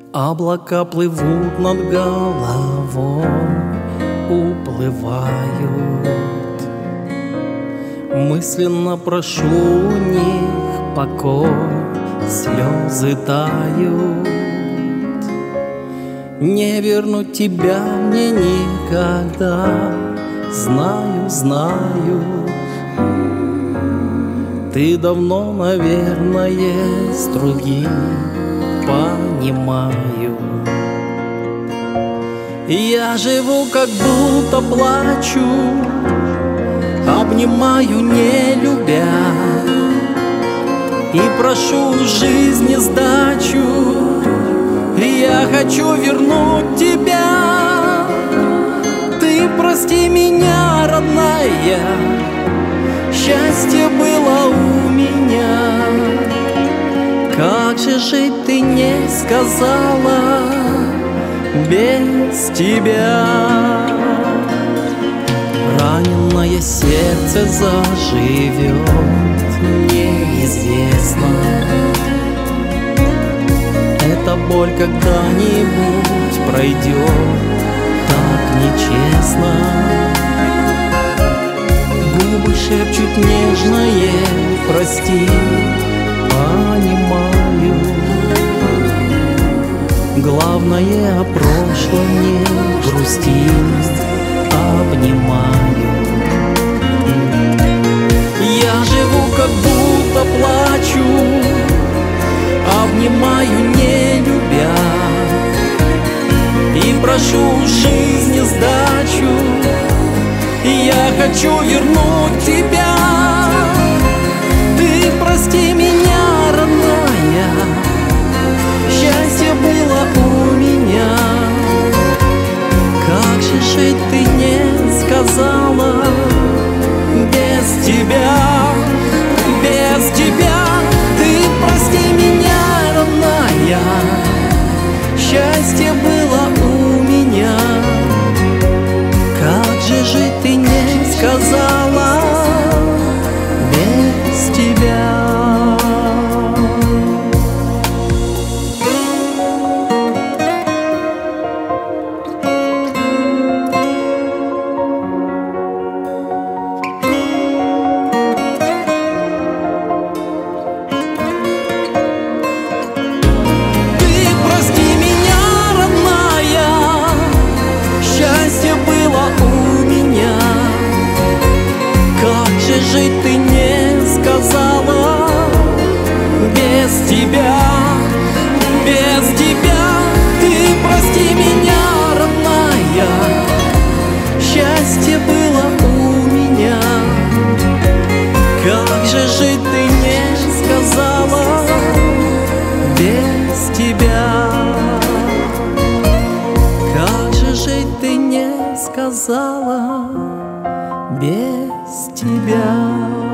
Облака плывут над головой, уплывают. Мысленно прошу у них покой, слезы тают. Не вернуть тебя мне никогда, знаю, знаю. Ты давно, наверное, с другим, понимаю. Я живу, как будто плачу, обнимаю, не любя, и прошу у жизни сдачу. Я хочу вернуть тебя. Ты прости меня, родная, счастье было у меня. Как же жить, ты не сказала, без тебя? Раненое сердце заживет, неизвестно. Эта боль когда-нибудь пройдет, так нечестно. Губы шепчут нежное, прости, понимаю. Главное, о прошлом не грустить, обнимаю. Я живу, как будто плачу, обнимаю, не любя, и прошу у жизни сдачу. Я хочу вернуть тебя. Ты прости меня, родная, счастье было у меня. Как же жить, ты не сказала, без тебя, без тебя. Ты прости меня, родная, счастье было у меня. Как же жить, ты не сказала, без тебя. Жить ты не сказала, без тебя, без тебя. Ты прости меня, родная, счастье было у меня. Как же жить, ты не сказала, без тебя. Как же жить, ты не сказала, без тебя.